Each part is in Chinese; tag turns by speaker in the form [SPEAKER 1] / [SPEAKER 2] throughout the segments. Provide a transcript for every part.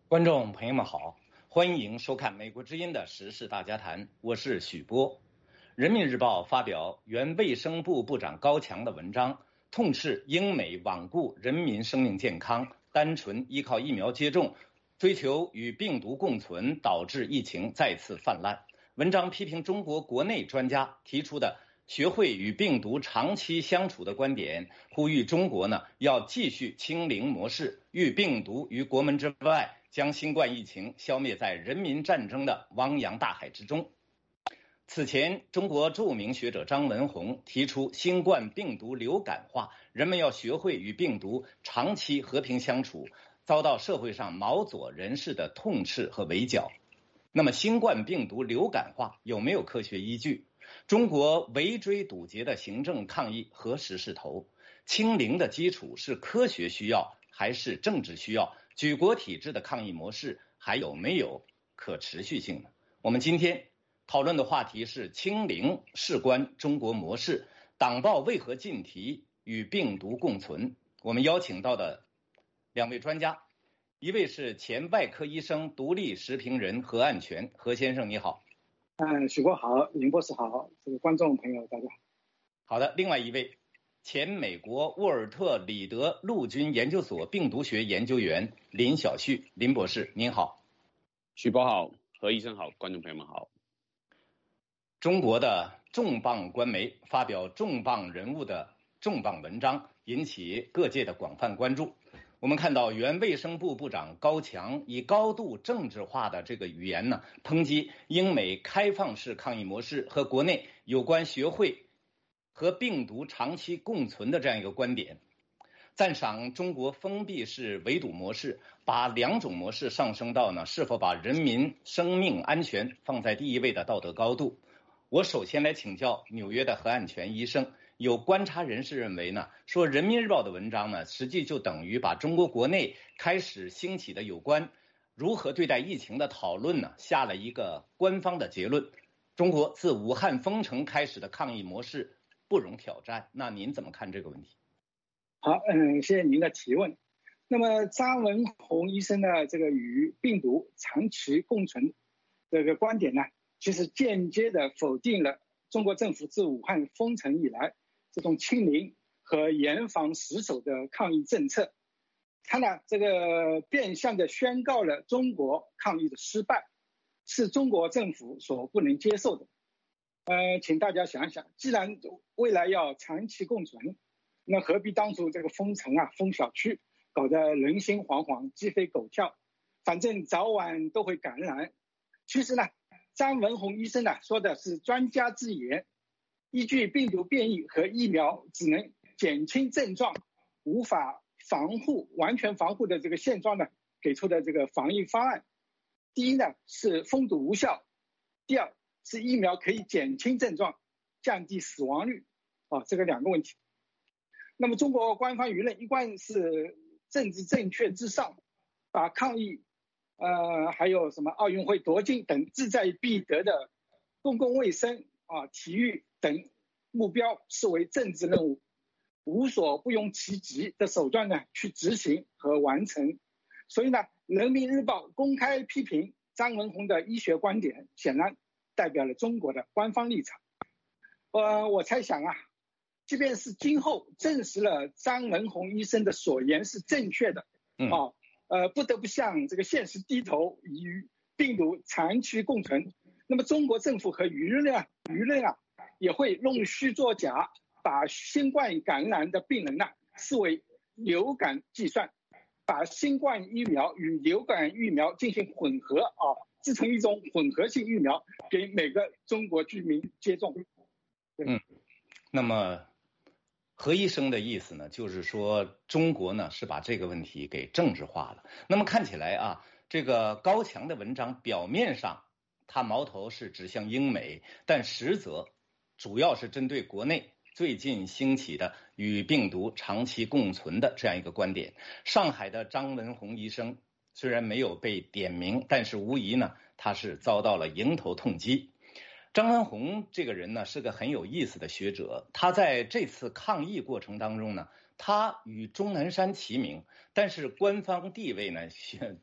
[SPEAKER 1] 观众朋友们好，欢迎收看美国之音的时事大家谈，我是许波。人民日报发表原卫生部部长高强的文章，痛斥英美罔顾人民生命健康，单纯依靠疫苗接种，追求与病毒共存，导致疫情再次泛滥。文章批评中国国内专家提出的学会与病毒长期相处的观点，呼吁中国要继续清零模式，与病毒于国门之外，将新冠疫情消灭在人民战争的汪洋大海之中。此前，中国著名学者张文宏提出新冠病毒流感化，人们要学会与病毒长期和平相处，遭到社会上毛左人士的痛斥和围剿。那么新冠病毒流感化有没有科学依据？中国围追堵截的行政抗议何时是头？清零的基础是科学需要还是政治需要？举国体制的抗议模式还有没有可持续性呢？我们今天讨论的话题是清零事关中国模式，党报为何禁提与病毒共存？我们邀请到的两位专家，一位是前外科医生、独立时评人何岸全，何先生你好。
[SPEAKER 2] 许国好，林博士好，这个观众朋友大家好。
[SPEAKER 1] 好的，另外一位前美国沃尔特里德陆军研究所病毒学研究员林晓旭，林博士您好。
[SPEAKER 3] 许博好，何医生好，观众朋友们好。
[SPEAKER 1] 中国的重磅官媒发表重磅人物的重磅文章，引起各界的广泛关注。我们看到原卫生部部长高强以高度政治化的这个语言抨击英美开放式抗疫模式和国内有关学会和病毒长期共存的这样一个观点，赞赏中国封闭式围堵模式，把两种模式上升到是否把人民生命安全放在第一位的道德高度。我首先来请教纽约的何岸全医生，有观察人士认为说人民日报的文章实际就等于把中国国内开始兴起的有关如何对待疫情的讨论下了一个官方的结论，中国自武汉封城开始的抗疫模式不容挑战。那您怎么看这个问题？
[SPEAKER 2] 好，谢谢您的提问。那么张文宏医生的这个与病毒长期共存这个观点其实间接的否定了中国政府自武汉封城以来这种清零和严防死守的抗疫政策。他这个变相的宣告了中国抗疫的失败，是中国政府所不能接受的。请大家想想，既然未来要长期共存，那何必当初这个封城封小区，搞得人心惶惶，鸡飞狗跳，反正早晚都会感染。其实张文宏医生说的是专家之言，依据病毒变异和疫苗只能减轻症状，无法完全防护的这个现状给出的这个防疫方案。第一是封堵无效，第二是疫苗可以减轻症状，降低死亡率这个两个问题。那么中国官方舆论一贯是政治正确至上，把抗疫还有什么奥运会夺金等志在必得的公共卫生体育等目标视为政治任务，无所不用其极的手段去执行和完成。所以人民日报公开批评张文宏的医学观点，显然代表了中国的官方立场。我猜想即便是今后证实了张文宏医生的所言是正确的不得不向这个现实低头，与病毒长期共存，那么中国政府和舆论也会弄虚作假，把新冠感染的病人视为流感计算，把新冠疫苗与流感疫苗进行混合制成一种混合性疫苗，给每个中国居民接种。
[SPEAKER 1] 那么何医生的意思就是说中国是把这个问题给政治化了。那么看起来这个高强的文章表面上他矛头是指向英美，但实则主要是针对国内最近兴起的与病毒长期共存的这样一个观点。上海的张文宏医生虽然没有被点名，但是无疑他是遭到了迎头痛击。张文宏这个人是个很有意思的学者，他在这次抗疫过程当中他与钟南山齐名，但是官方地位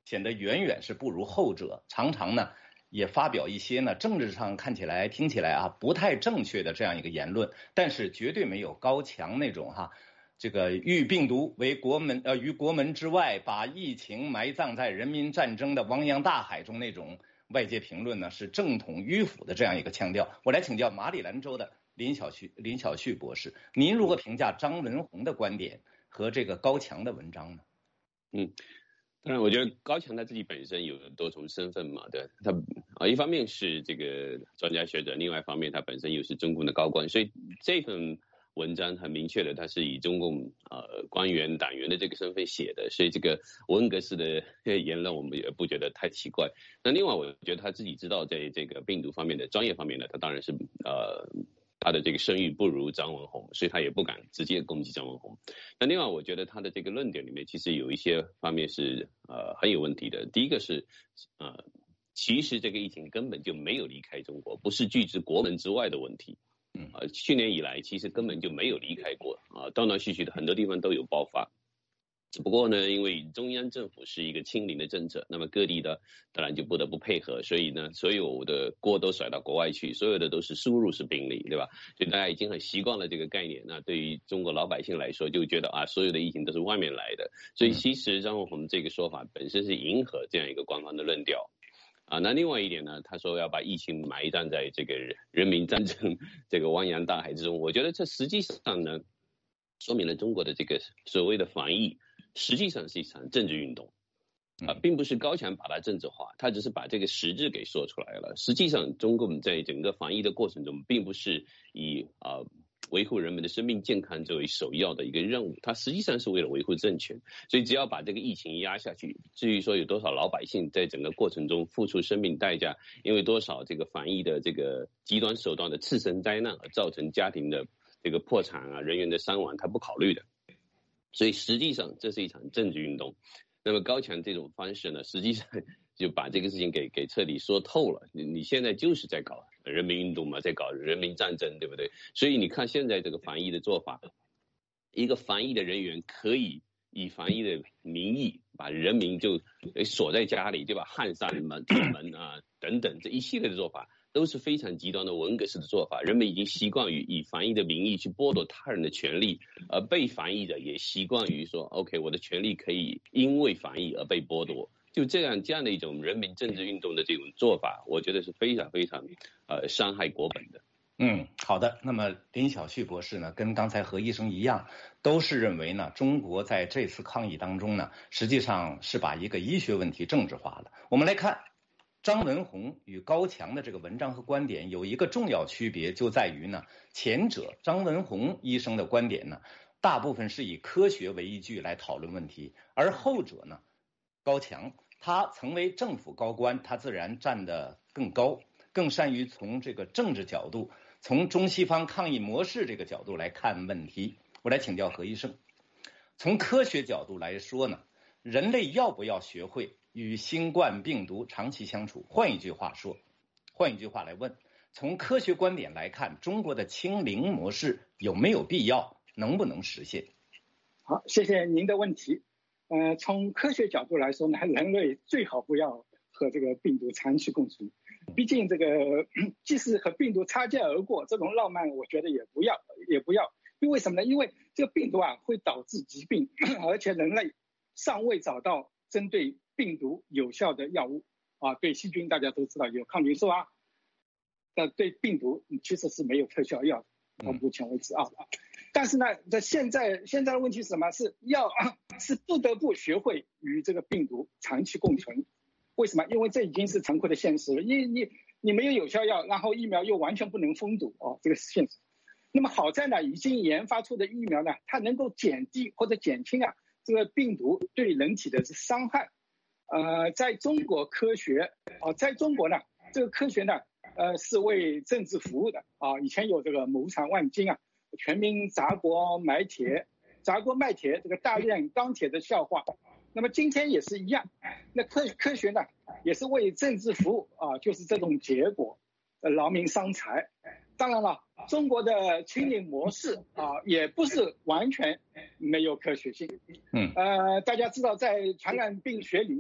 [SPEAKER 1] 显得远远是不如后者，常常呢也发表一些呢政治上看起来听起来不太正确的这样一个言论，但是绝对没有高强那种这个欲病毒为于国门之外，把疫情埋葬在人民战争的汪洋大海中那种外界评论呢是正统迂腐的这样一个腔调。我来请教马里兰州的林小旭博士，您如何评价张文宏的观点和这个高强的文章呢？
[SPEAKER 3] 当然，我觉得高强他自己本身有多重身份嘛，对，他一方面是这个专家学者，另外一方面他本身又是中共的高官，所以这份文章很明确的，他是以中共官员党员的这个身份写的，所以这个文革式的言论我们也不觉得太奇怪。那另外我觉得他自己知道在这个病毒方面的专业方面呢，他当然是他的这个声誉不如张文宏，所以他也不敢直接攻击张文宏。那另外我觉得他的这个论点里面其实有一些方面是很有问题的。第一个是其实这个疫情根本就没有离开中国，不是拒之国门之外的问题。去年以来其实根本就没有离开过断断续续的很多地方都有爆发。只不过呢，因为中央政府是一个清零的政策，那么各地的当然就不得不配合，所以呢，所有的锅都甩到国外去，所有的都是输入式病例，对吧？所以大家已经很习惯了这个概念。那对于中国老百姓来说，就觉得所有的疫情都是外面来的。所以其实张文宏这个说法本身是迎合这样一个官方的论调。那另外一点呢，他说要把疫情埋葬在这个人民战争这个汪洋大海之中，我觉得这实际上呢，说明了中国的这个所谓的防疫实际上是一场政治运动并不是高强把它政治化，他只是把这个实质给说出来了。实际上中共在整个防疫的过程中并不是以维护人们的生命健康作为首要的一个任务，它实际上是为了维护政权。所以只要把这个疫情压下去，至于说有多少老百姓在整个过程中付出生命代价，因为多少这个防疫的这个极端手段的次生灾难而造成家庭的这个破产人员的伤亡，他不考虑的。所以实际上这是一场政治运动。那么高强这种方式呢，实际上就把这个事情给彻底说透了。你现在就是在搞人民运动嘛，在搞人民战争，对不对？所以你看现在这个防疫的做法，一个防疫的人员可以以防疫的名义把人民就锁在家里，对吧？焊上门等等，这一系列的做法都是非常极端的文革式的做法。人们已经习惯于以防疫的名义去剥夺他人的权利，而被防疫的也习惯于说 OK 我的权利可以因为防疫而被剥夺。就这样的一种人民政治运动的这种做法，我觉得是非常非常伤害国本的。
[SPEAKER 1] 好的。那么林小旭博士呢，跟刚才何医生一样，都是认为呢，中国在这次抗疫当中呢，实际上是把一个医学问题政治化了。我们来看张文宏与高强的这个文章和观点有一个重要区别，就在于呢，前者张文宏医生的观点呢，大部分是以科学为依据来讨论问题，而后者呢，高强他曾为政府高官，他自然站得更高，更善于从这个政治角度，从中西方抗疫模式这个角度来看问题。我来请教何医生，从科学角度来说呢，人类要不要学会与新冠病毒长期相处？换一句话来问，从科学观点来看，中国的清零模式有没有必要，能不能实现？
[SPEAKER 2] 好，谢谢您的问题。从科学角度来说呢，人类最好不要和这个病毒长期共存。毕竟这个即使和病毒擦肩而过，这种浪漫我觉得也不要。因为什么呢？因为这个病毒会导致疾病，而且人类尚未找到针对病毒有效的药物对细菌大家都知道有抗菌素但对病毒其实是没有特效药的，到目前为止但是呢，现在的问题是什么？是不得不学会与这个病毒长期共存。为什么？因为这已经是残酷的现实了。你没有有效药，然后疫苗又完全不能封堵这个是现实。那么好在呢，已经研发出的疫苗呢，它能够减低或者减轻这个病毒对人体的伤害。在中国科学在中国呢，这个科学呢是为政治服务的以前有这个亩产万斤全民砸锅卖铁，这个大炼钢铁的笑话。那么今天也是一样，那科学呢也是为政治服务就是这种结果，劳民伤财。当然了，中国的清零模式也不是完全没有科学性。大家知道在传染病学里面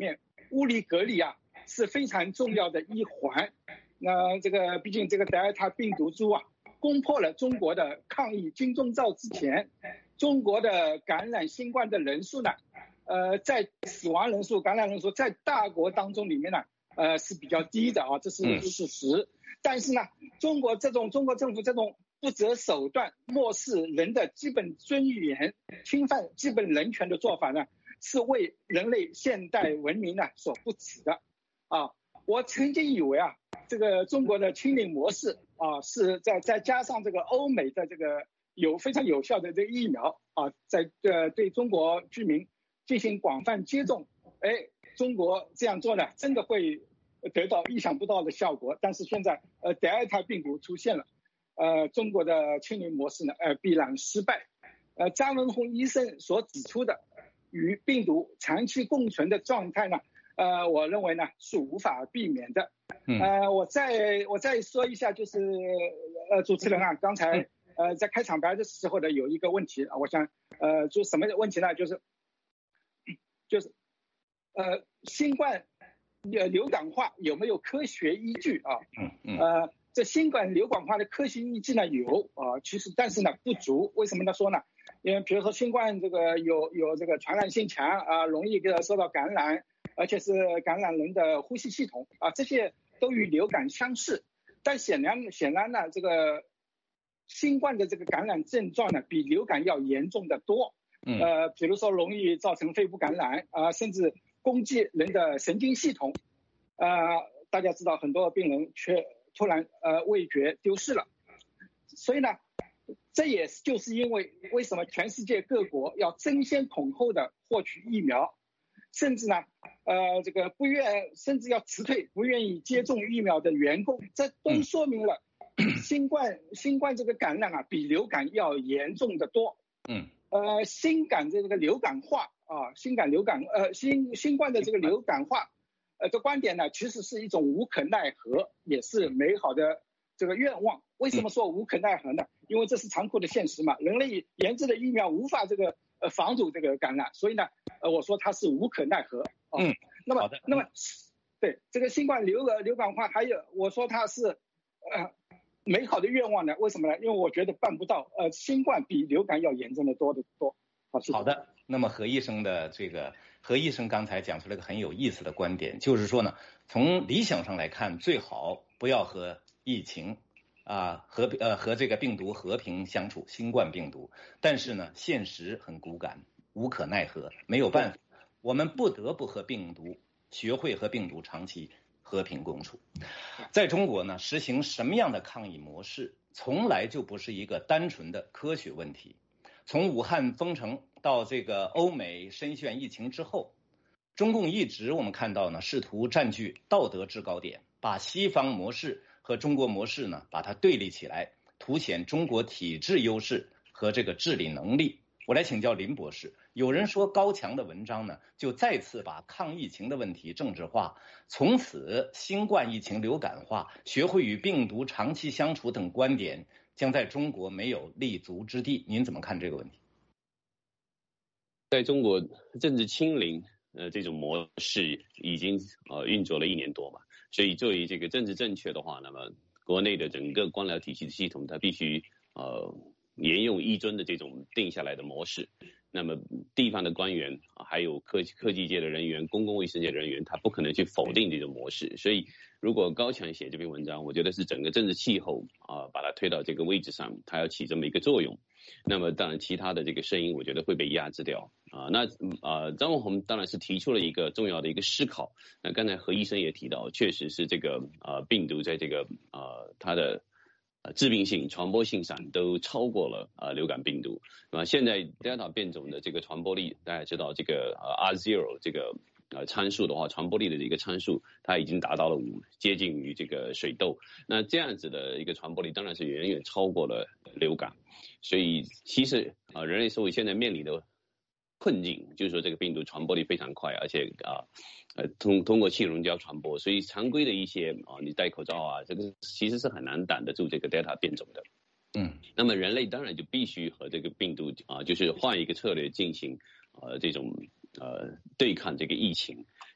[SPEAKER 2] 物理隔离啊是非常重要的一环。那这个毕竟这个德尔塔病毒株啊，攻破了中国的抗疫金钟罩之前，中国的感染新冠的人数呢，在死亡人数、感染人数在大国当中里面呢，是比较低的啊，这是事实。但是呢，中国政府这种不择手段、漠视人的基本尊严、侵犯基本人权的做法呢，是为人类现代文明呢所不耻的啊！我曾经以为啊，这个中国的清零模式啊，是再加上这个欧美的这个非常有效的这个疫苗啊，对中国居民进行广泛接种，中国这样做呢，真的会得到意想不到的效果。但是现在德尔塔病毒出现了，中国的清零模式呢，必然失败。张文宏医生所指出的与病毒长期共存的状态呢，我认为呢是无法避免的。我再说一下，就是主持人啊，刚才在开场白的时候的有一个问题啊，我想就什么问题呢？就是新冠流感化有没有科学依据啊？这新冠流感化的科学依据呢有啊，其实但是呢不足。为什么呢说呢？因为比如说新冠这个有这个传染性强啊，容易受到感染，而且是感染人的呼吸系统啊，这些都与流感相似。但显然呢，这个新冠的这个感染症状呢比流感要严重的多。比如说容易造成肺部感染啊，甚至攻击人的神经系统。大家知道很多病人却突然味觉丢失了，所以呢，这也就是因为什么全世界各国要争先恐后的获取疫苗，甚至呢，这个甚至要辞退不愿意接种疫苗的员工，这都说明了新冠这个感染啊比流感要严重的多。新冠的这个流感化啊，新冠的这个流感化的观点呢，其实是一种无可奈何，也是美好的这个愿望。为什么说无可奈何呢？因为这是残酷的现实嘛，人类研制的疫苗无法这个防堵这个感染，所以呢，我说它是无可奈何。那么对这个新冠流感化，还有我说它是美好的愿望呢？为什么呢？因为我觉得办不到。新冠比流感要严重的多。
[SPEAKER 1] 好的，那么何医生刚才讲出了一个很有意思的观点，就是说呢，从理想上来看，最好不要和疫情和这个病毒和平相处，新冠病毒。但是呢，现实很骨感，无可奈何，没有办法，我们不得不学会和病毒长期和平共处。在中国呢，实行什么样的抗疫模式，从来就不是一个单纯的科学问题。从武汉封城到这个欧美深陷疫情之后，中共一直我们看到呢，试图占据道德制高点，把西方模式和中国模式呢，把它对立起来，凸显中国体制优势和这个治理能力。我来请教林博士，有人说高强的文章呢，就再次把抗疫情的问题政治化，从此新冠疫情流感化，学会与病毒长期相处等观点将在中国没有立足之地。您怎么看这个问题？
[SPEAKER 3] 在中国政治清零这种模式已经运作了1年多嘛，所以作为这个政治正确的话，那么国内的整个官僚体系的系统，它必须沿用一尊的这种定下来的模式。那么地方的官员还有科技界的人员、公共卫生界的人员，他不可能去否定这种模式。所以如果高强写这篇文章，我觉得是整个政治气候把它推到这个位置上，它要起这么一个作用。那么当然其他的这个声音我觉得会被压制掉张文宏当然是提出了一个重要的一个思考。那刚才何医生也提到，确实是这个病毒在这个它的致病性、传播性上都超过了流感病毒。现在 Delta 变种的这个传播力，大家知道这个R0 这个参数的话，传播力的一个参数，它已经达到了5，接近于这个水痘。那这样子的一个传播力，当然是远远超过了流感。所以其实人类社会现在面临的困境，就是说这个病毒传播力非常快，而且通过气溶胶传播，所以常规的一些你戴口罩这个其实是很难挡得住这个 Delta 变种的。那么人类当然就必须和这个病毒就是换一个策略进行这种对抗这个疫情。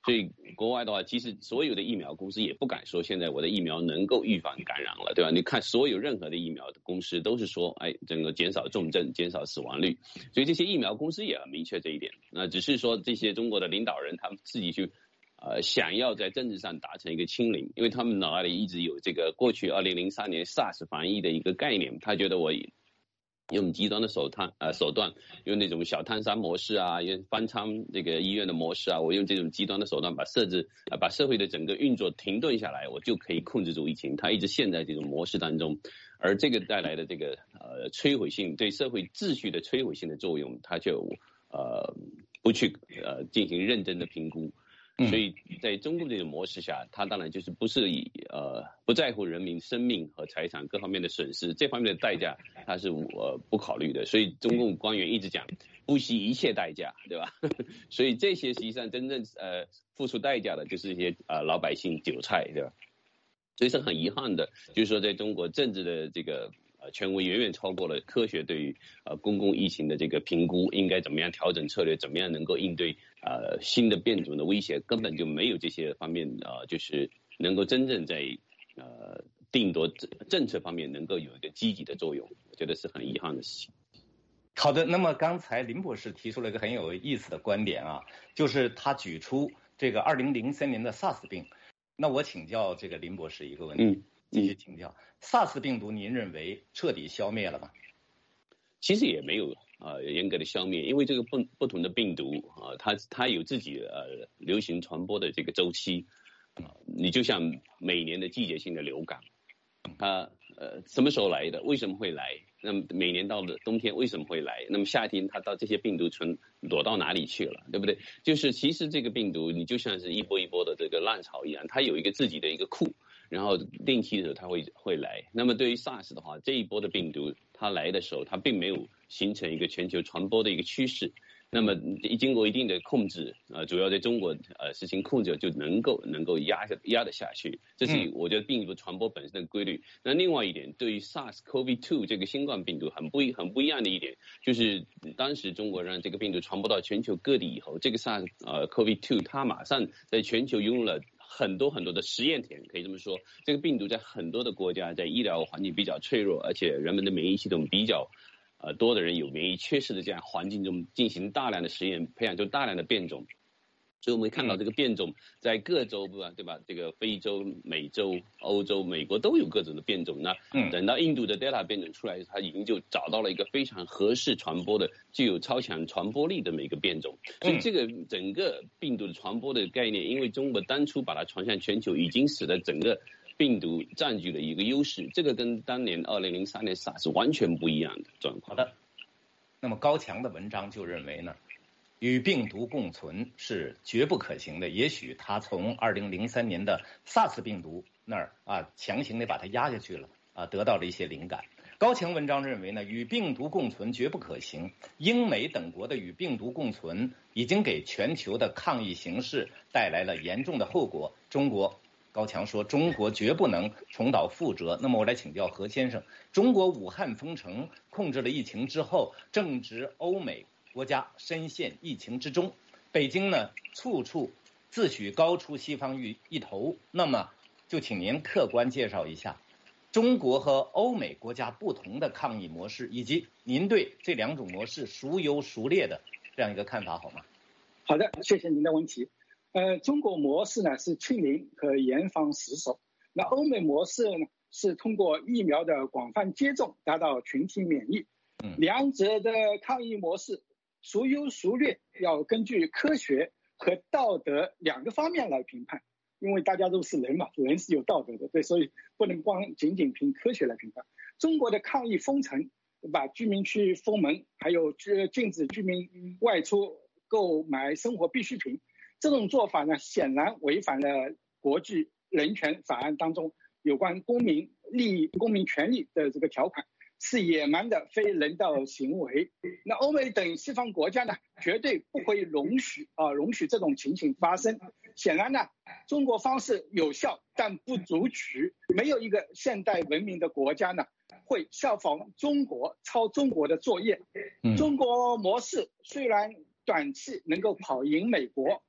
[SPEAKER 3] 所以国外的话，其实所有的疫苗公司也不敢说现在我的疫苗能够预防感染了，对吧？你看所有任何的疫苗的公司都是说，整个减少重症、减少死亡率，所以这些疫苗公司也很明确这一点。那只是说这些中国的领导人他们自己去想要在政治上达成一个清零，因为他们脑海里一直有这个过去2003年 SARS 防疫的一个概念，他觉得我用极端的手段，用那种小摊商模式啊，用翻仓这个医院的模式啊，我用这种极端的手段把社会的整个运作停顿下来，我就可以控制住疫情。他一直陷在这种模式当中，而这个带来的这个摧毁性，对社会秩序的摧毁性的作用，他就不去进行认真的评估。所以在中共这种模式下，他当然就是不在乎人民生命和财产各方面的损失，这方面的代价他是不考虑的。所以中共官员一直讲不惜一切代价，对吧？所以这些实际上真正付出代价的就是一些老百姓韭菜，对吧？所以是很遗憾的，就是说在中国政治的这个权威远远超过了科学对于公共疫情的这个评估，应该怎么样调整策略，怎么样能够应对新的变种的威胁，根本就没有这些方面就是能够真正在定夺政策方面能够有一个积极的作用，我觉得是很遗憾的事情。
[SPEAKER 1] 好的，那么刚才林博士提出了一个很有意思的观点啊，就是他举出这个2003年的 SARS 病。那我请教这个林博士一个问题，继续请教，SARS 病毒您认为彻底消灭了吗？
[SPEAKER 3] 其实也没有严格的消灭，因为这个不同的病毒它有自己流行传播的这个周期你就像每年的季节性的流感，它什么时候来的，为什么会来，那么每年到了冬天为什么会来，那么夏天它到这些病毒躲到哪里去了，对不对？就是其实这个病毒你就像是一波一波的这个浪潮一样，它有一个自己的一个库，然后定期的时候它会来。那么对于 SARS 的话，这一波的病毒它来的时候，它并没有形成一个全球传播的一个趋势，那么经过一定的控制主要在中国实行控制，就能够压得下去，这是我觉得病毒传播本身的规律。那另外一点，对于 SARS-CoV-2 这个新冠病毒很不一样的一点，就是当时中国让这个病毒传播到全球各地以后，这个 SARS-CoV-2 它马上在全球拥有了很多的实验田，可以这么说，这个病毒在很多的国家在医疗环境比较脆弱，而且人们的免疫系统比较多的人有免疫缺失的这样环境中进行大量的实验，培养出大量的变种。所以我们看到这个变种在各州对吧？这个非洲、美洲、欧洲、美国都有各种的变种。那等到印度的 Delta 变种出来，它已经就找到了一个非常合适传播的、具有超强传播力的这么一个变种。所以这个整个病毒的传播的概念，因为中国当初把它传向全球，已经使得整个病毒占据了一个优势，这个跟当年2003年 SARS 完全不一样的状况。
[SPEAKER 1] 好的，那么高强的文章就认为呢，与病毒共存是绝不可行的。也许他从2003年的 SARS 病毒那儿强行的把它压下去了得到了一些灵感。高强文章认为呢，与病毒共存绝不可行。英美等国的与病毒共存已经给全球的抗疫形势带来了严重的后果。高强说，中国绝不能重蹈覆辙。那么我来请教何先生，中国武汉封城控制了疫情之后，正值欧美国家深陷疫情之中，北京呢处处自诩高出西方一头。那么就请您客观介绍一下中国和欧美国家不同的抗疫模式，以及您对这两种模式孰优孰劣的这样一个看法，好吗？
[SPEAKER 2] 好的，谢谢您的问题。中国模式呢是清零和严防死守，那欧美模式呢是通过疫苗的广泛接种达到群体免疫。两者的抗疫模式孰优孰劣，要根据科学和道德两个方面来评判，因为大家都是人嘛，人是有道德的，对，所以不能仅凭科学来评判。中国的抗疫封城，把居民区封门，还有禁止居民外出购买生活必需品，这种做法呢，显然违反了国际人权法案当中有关公民权利的这个条款，是野蛮的非人道行为。那欧美等西方国家呢，绝对不会容许这种情形发生。显然呢，中国方式有效，但不足取。没有一个现代文明的国家呢，会效仿中国，抄中国的作业。中国模式虽然短期能够跑赢美国，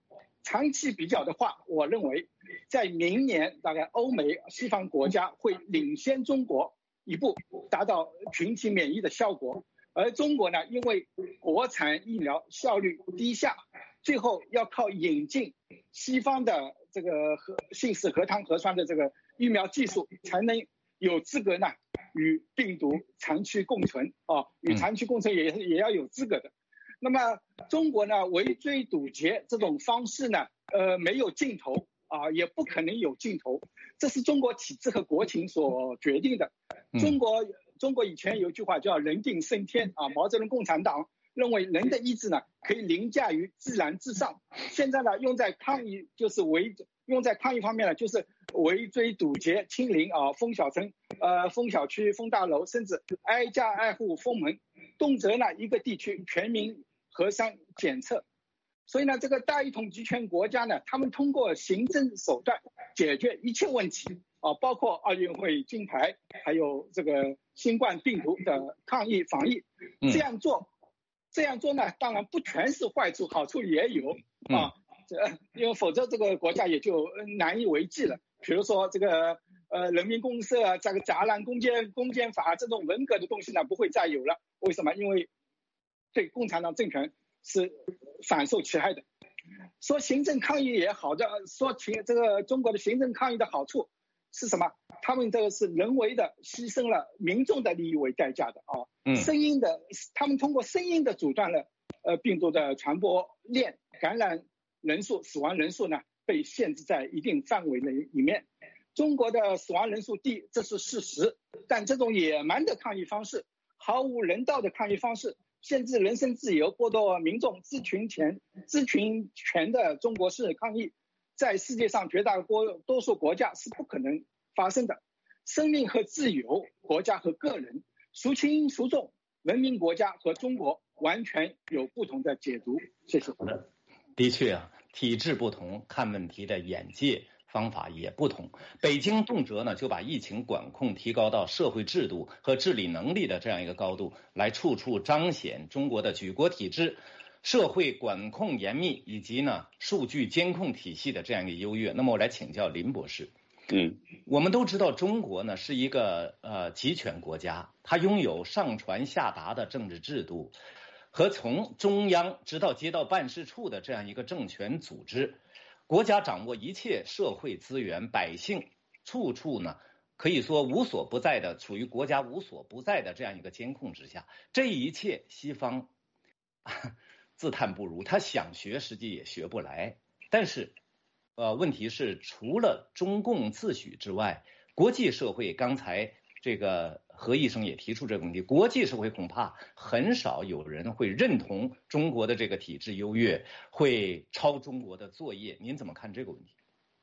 [SPEAKER 2] 长期比较的话，我认为在明年大概欧美西方国家会领先中国一步，达到群体免疫的效果。而中国呢，因为国产疫苗效率低下，最后要靠引进西方的这个信使核糖核酸的这个疫苗技术，才能有资格呢与病毒长期共存啊，与长期共存也要有资格的。那么中国呢，围追堵截这种方式呢，没有尽头啊，也不可能有尽头，这是中国体制和国情所决定的。中国以前有一句话叫人定胜天啊，毛泽东共产党认为人的意志呢可以凌驾于自然之上。现在呢用在抗疫方面呢，就是围追堵截、清零啊，封小城、封小区、封大楼，甚至挨家挨户封门，动辄呢一个地区全民核酸检测。所以呢，这个大一统集权国家呢，他们通过行政手段解决一切问题啊，包括奥运会金牌，还有这个新冠病毒的抗疫防疫。这样做呢，当然不全是坏处，好处也有啊。因为否则这个国家也就难以为继了。比如说这个人民公社啊，这个栅栏攻坚法这种文革的东西呢，不会再有了。为什么？因为对共产党政权是反受其害的。说行政抗疫也好的，说这个中国的行政抗疫的好处是什么？他们这个是人为的牺牲了民众的利益为代价的啊。他们通过声音的阻断了病毒的传播链，感染人数、死亡人数呢被限制在一定范围里面。中国的死亡人数低，这是事实，但这种野蛮的抗议方式，毫无人道的抗议方式，限制人身自由、剥夺民众知情权的中国式抗议，在世界上绝大多数国家是不可能发生的。生命和自由，国家和个人，孰轻孰重，文明国家和中国完全有不同的解读。谢谢。
[SPEAKER 1] 的确啊，体制不同，看问题的眼界方法也不同。北京动辄呢就把疫情管控提高到社会制度和治理能力的这样一个高度，来处处彰显中国的举国体制、社会管控严密以及呢数据监控体系的这样一个优越。那么我来请教林博士。我们都知道中国呢是一个集权国家，它拥有上传下达的政治制度和从中央直到街道办事处的这样一个政权组织，国家掌握一切社会资源，百姓处处呢可以说无所不在的，处于国家无所不在的这样一个监控之下。这一切西方自叹不如，他想学实际也学不来。但是问题是除了中共自诩之外，国际社会，刚才这个何医生也提出这个问题，国际社会恐怕很少有人会认同中国的这个体制优越，会抄中国的作业。您怎么看这个问题？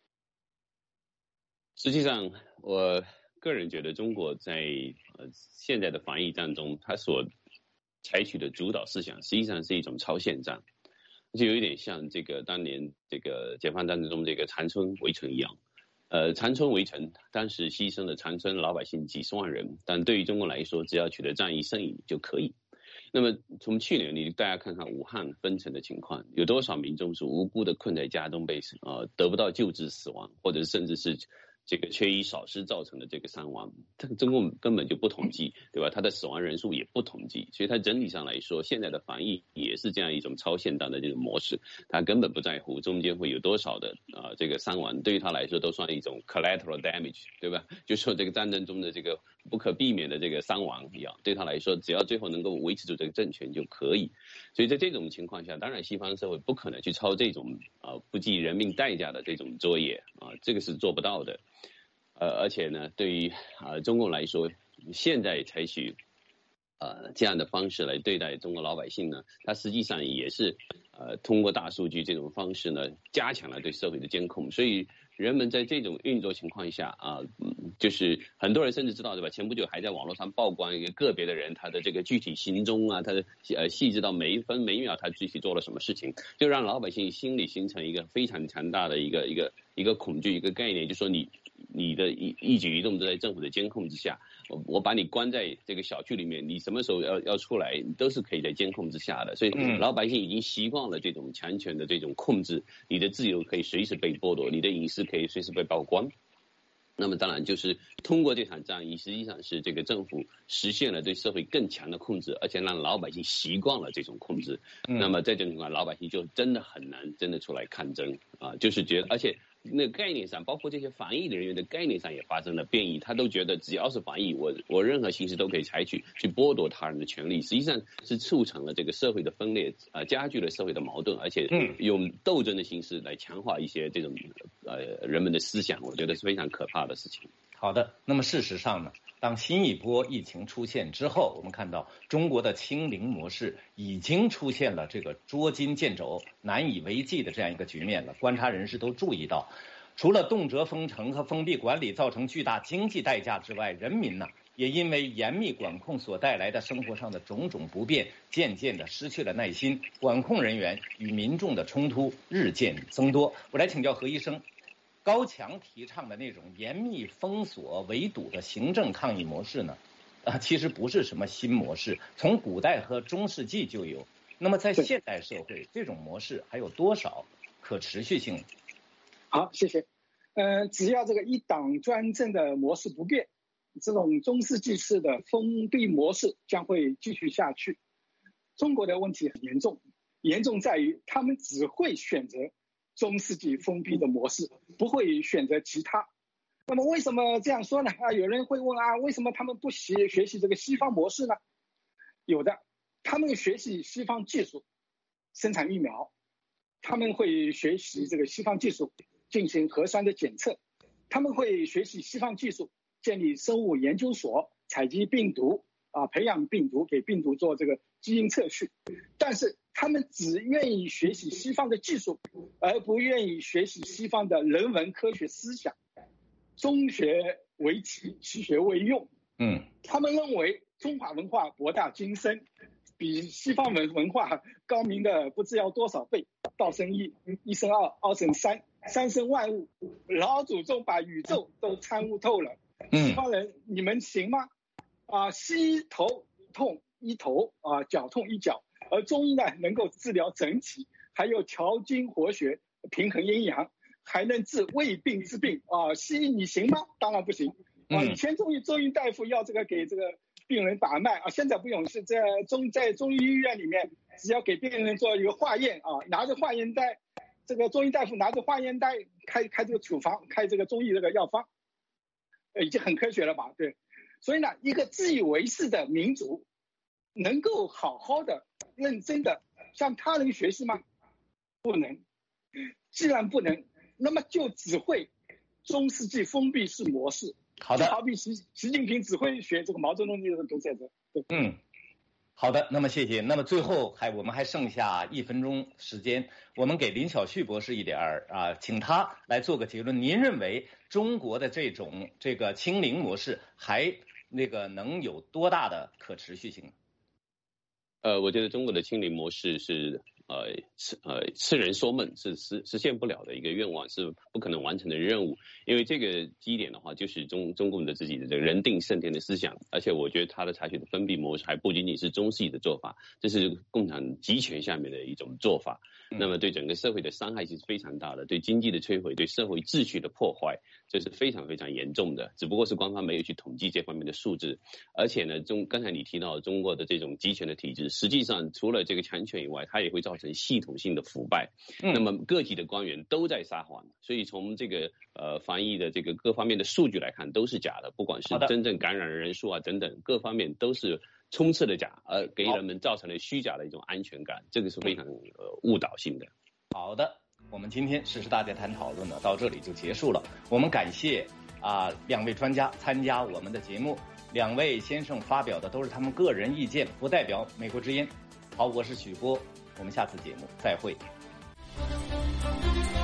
[SPEAKER 3] 实际上我个人觉得中国在现在的防疫战中，它所采取的主导思想实际上是一种超限战，就有一点像这个当年这个解放战争中这个长春围城一样。长春围城当时牺牲了长春老百姓几十万人，但对于中国来说，只要取得战役胜利就可以。那么从去年大家看看武汉封城的情况，有多少民众是无辜的困在家中被得不到救治死亡，或者甚至是这个缺医少食造成的这个伤亡，中共根本就不统计，对吧？它的死亡人数也不统计，所以它整体上来说，现在的防疫也是这样一种超限战的这种模式，它根本不在乎中间会有多少的这个伤亡，对于它来说都算一种 collateral damage， 对吧？就说这个战争中的这个不可避免的这个伤亡一样，对他来说，只要最后能够维持住这个政权就可以。所以在这种情况下，当然西方社会不可能去抄这种不计人命代价的这种作业这个是做不到的。而且呢，对于中共来说，现在采取这样的方式来对待中国老百姓呢，它实际上也是通过大数据这种方式呢，加强了对社会的监控。所以人们在这种运作情况下就是很多人甚至知道，对吧？前不久还在网络上曝光一个个别的人他的这个具体行踪他的细致到每一分每一秒他具体做了什么事情，就让老百姓心里形成一个非常强大的一个恐惧一个概念，就是说你你的一举一动都在政府的监控之下，我把你关在这个小区里面，你什么时候要出来都是可以在监控之下的，所以老百姓已经习惯了这种强权的这种控制，你的自由可以随时被剥夺，你的隐私可以随时被曝光。那么当然就是通过这场战役，实际上是这个政府实现了对社会更强的控制，而且让老百姓习惯了这种控制。那么在这种情况，老百姓就真的很难真的出来抗争啊，就是觉得，而且那个概念上，包括这些防疫人员的概念上也发生了变异，他都觉得只要是防疫，我任何形式都可以采取去剥夺他人的权利，实际上是促成了这个社会的分裂，加剧了社会的矛盾，而且用斗争的形式来强化一些这种人们的思想，我觉得是非常可怕的事情。
[SPEAKER 1] 好的，那么事实上呢，当新一波疫情出现之后，我们看到中国的清零模式已经出现了这个捉襟见肘、难以为继的这样一个局面了。观察人士都注意到，除了动辄封城和封闭管理造成巨大经济代价之外，人民呢也因为严密管控所带来的生活上的种种不便，渐渐的失去了耐心，管控人员与民众的冲突日渐增多。我来请教何医生，高强提倡的那种严密封锁围堵的行政抗疫模式呢，其实不是什么新模式，从古代和中世纪就有。那么在现代社会，这种模式还有多少可持续性？
[SPEAKER 2] 好，谢谢。只要这个一党专政的模式不变，这种中世纪式的封闭模式将会继续下去。中国的问题很严重，严重在于他们只会选择中世纪封闭的模式，不会选择其他。那么为什么这样说呢？有人会问为什么他们不学习这个西方模式呢？有的，他们学习西方技术生产疫苗，他们会学习这个西方技术进行核酸的检测，他们会学习西方技术建立生物研究所，采集病毒培养病毒，给病毒做这个基因测序。但是他们只愿意学习西方的技术，而不愿意学习西方的人文科学思想。中学为奇，西学为用。他们认为中华文化博大精深，比西方文化高明的不知要多少倍。道生一，一生二，二生三，三生万物。老祖宗把宇宙都参悟透了。西方人，你们行吗？西头痛一头，脚痛一脚。而中医呢，能够治疗整体，还有调经活血，平衡阴阳，还能治未病之病。西医你行吗？当然不行。以前中医大夫要给这个病人把脉现在不用，是在中医医院里面，只要给病人做一个化验拿着化验单，这个中医大夫拿着化验单开这个处方，开这个中医这个药方，已经很科学了吧？对。所以呢，一个自以为是的民族，能够好好的、认真的向他人学习吗？不能。既然不能，那么就只会中世纪封闭式模式。
[SPEAKER 1] 好的，
[SPEAKER 2] 就好比习近平只会学这个毛泽东这个独裁者。对。
[SPEAKER 1] 好的，那么谢谢。那么最后我们还剩下1分钟时间，我们给林小旭博士一点请他来做个结论。您认为中国的这个清零模式还能有多大的可持续性？
[SPEAKER 3] 我觉得中国的清零模式是痴人说梦，是实现不了的一个愿望，是不可能完成的任务。因为这个基点的话，就是中共的自己的这个人定胜天的思想，而且我觉得他的采取的封闭模式还不仅仅是中世纪的做法，这是共产集权下面的一种做法。那么对整个社会的伤害是非常大的，对经济的摧毁，对社会秩序的破坏，这是非常非常严重的。只不过是官方没有去统计这方面的数字。而且呢，刚才你提到中国的这种集权的体制，实际上除了这个强权以外，它也会造成系统性的腐败。那么各级的官员都在撒谎，所以从这个防疫的这个各方面的数据来看都是假的，不管是真正感染的人数等等各方面都是充斥的假，而给人们造成了虚假的一种安全感，这个是非常误导性的。
[SPEAKER 1] 好的，我们今天时事大家谈讨论呢到这里就结束了。我们感谢2位专家参加我们的节目，2位先生发表的都是他们个人意见，不代表美国之音。好，我是许波，我们下次节目再会。